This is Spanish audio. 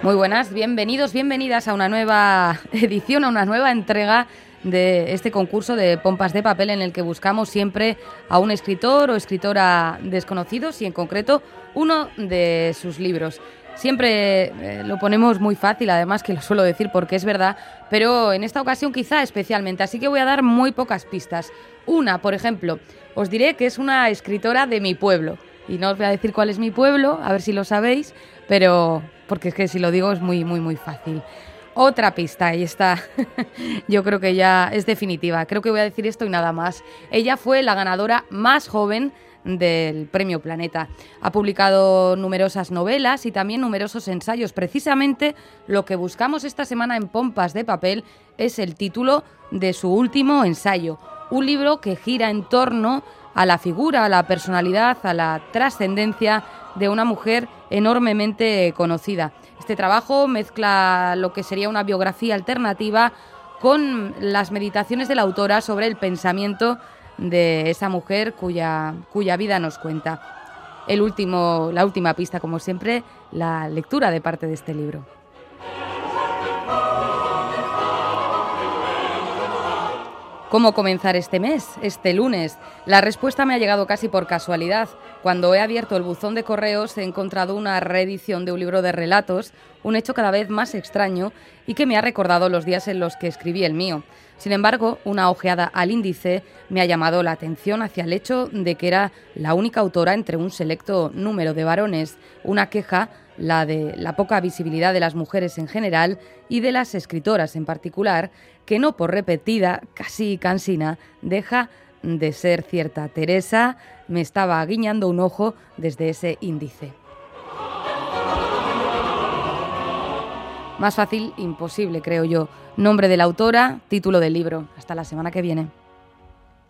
Muy buenas, bienvenidos, bienvenidas a una nueva edición, a una nueva entrega de este concurso de Pompas de Papel en el que buscamos siempre a un escritor o escritora desconocidos y en concreto uno de sus libros. Siempre lo ponemos muy fácil, además que lo suelo decir porque es verdad, pero en esta ocasión quizá especialmente, así que voy a dar muy pocas pistas. Una, por ejemplo, os diré que es una escritora de mi pueblo. Y no os voy a decir cuál es mi pueblo, a ver si lo sabéis, pero porque es que si lo digo es muy fácil. Otra pista, y esta yo creo que ya es definitiva. Creo que voy a decir esto y nada más. Ella fue la ganadora más joven del Premio Planeta. Ha publicado numerosas novelas y también numerosos ensayos. Precisamente lo que buscamos esta semana en Pompas de Papel es el título de su último ensayo. Un libro que gira en torno a la figura, a la personalidad, a la trascendencia de una mujer enormemente conocida. Este trabajo mezcla lo que sería una biografía alternativa con las meditaciones de la autora sobre el pensamiento de esa mujer cuya vida nos cuenta. La última pista, como siempre, la lectura de parte de este libro. ¿Cómo comenzar este mes, este lunes? La respuesta me ha llegado casi por casualidad. Cuando he abierto el buzón de correos he encontrado una reedición de un libro de relatos, un hecho cada vez más extraño y que me ha recordado los días en los que escribí el mío. Sin embargo, una ojeada al índice me ha llamado la atención hacia el hecho de que era la única autora entre un selecto número de varones, una queja, la de la poca visibilidad de las mujeres en general y de las escritoras en particular, que no por repetida, casi cansina, deja de ser cierta. Teresa me estaba guiñando un ojo desde ese índice. Más fácil, imposible, creo yo. Nombre de la autora, título del libro. Hasta la semana que viene.